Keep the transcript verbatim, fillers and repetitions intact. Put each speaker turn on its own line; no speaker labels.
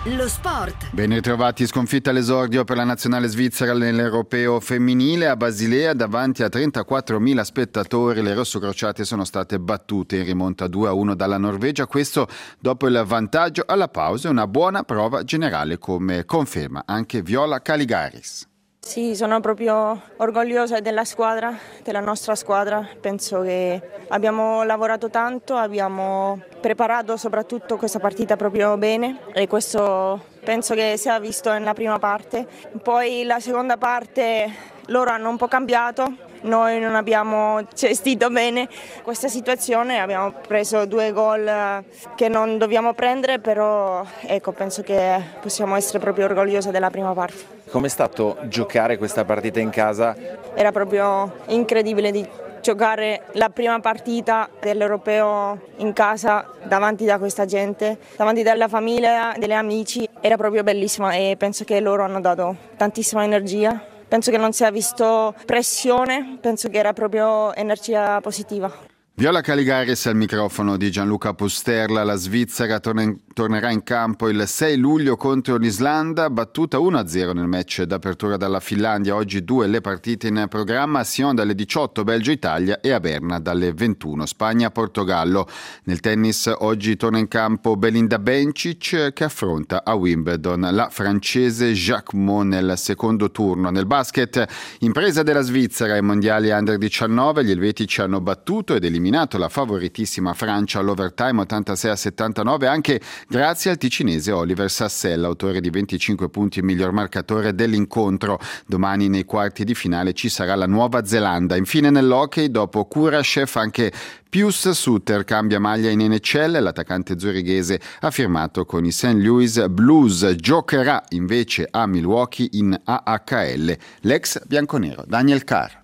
Lo sport.
Ben ritrovati, sconfitta all'esordio per la nazionale svizzera nell'Europeo femminile a Basilea davanti a trentaquattromila spettatori. Le rossocrociate sono state battute in rimonta due a uno dalla Norvegia, questo dopo il vantaggio alla pausa. Una buona prova generale, come conferma anche Viola Caligaris.
Sì, sono proprio orgogliosa della squadra, della nostra squadra. Penso che abbiamo lavorato tanto, abbiamo preparato soprattutto questa partita proprio bene e questo penso che sia visto nella prima parte. Poi la seconda parte loro hanno un po' cambiato. Noi non abbiamo gestito bene questa situazione, abbiamo preso due gol che non dobbiamo prendere, però ecco, penso che possiamo essere proprio orgogliosi della prima parte.
Com'è stato giocare questa partita in casa?
Era proprio incredibile di giocare la prima partita dell'Europeo in casa davanti da questa gente, davanti dalla famiglia, degli amici. Era proprio bellissima e penso che loro hanno dato tantissima energia. Penso che non sia visto pressione, penso che era proprio energia positiva.
Viola Caligaris al microfono di Gianluca Pusterla. La Svizzera torna in, tornerà in campo il sei luglio contro l'Islanda, battuta uno a zero nel match d'apertura dalla Finlandia. Oggi due le partite in programma: a Sion dalle diciotto Belgio-Italia e a Berna dalle ventuno Spagna-Portogallo. Nel tennis oggi torna in campo Belinda Bencic che affronta a Wimbledon la francese Jacquemot nel secondo turno. Nel basket, impresa della Svizzera ai mondiali under diciannove, gli elvetici hanno battuto ed eliminato la favoritissima Francia all'overtime ottantasei a settantanove, anche grazie al ticinese Oliver Sassella, autore di venticinque punti e miglior marcatore dell'incontro. Domani nei quarti di finale ci sarà la Nuova Zelanda. Infine nell'hockey, dopo Kurashev, anche Pius Suter cambia maglia in N H L. L'attaccante zurighese ha firmato con i Saint Louis Blues, giocherà invece a Milwaukee in A H L l'ex bianconero Daniel Carr.